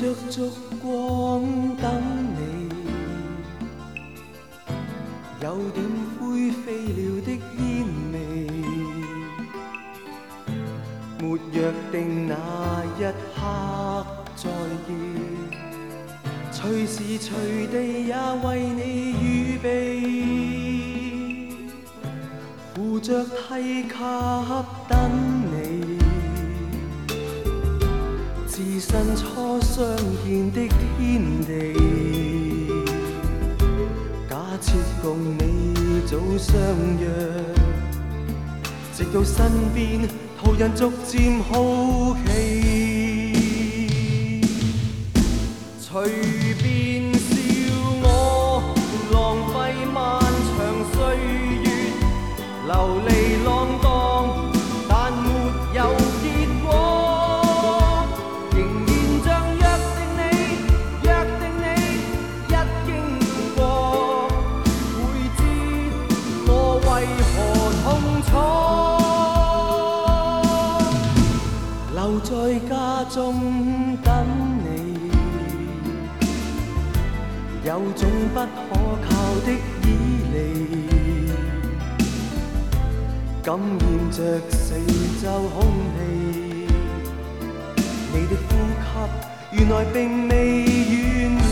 着烛光等你，有點灰飛了的煙味，沒約定那一刻再見，隨時隨地也為你預備，扶着梯級等你。置身初相見的天地，假設共你早相約，直到身邊途人逐漸好奇，隨便笑我浪費漫長歲月，流離浪蕩，但沒有結果。留在家中等你，有種不可靠的倚離，感染着四周空氣，你的呼吸原來並未遠離。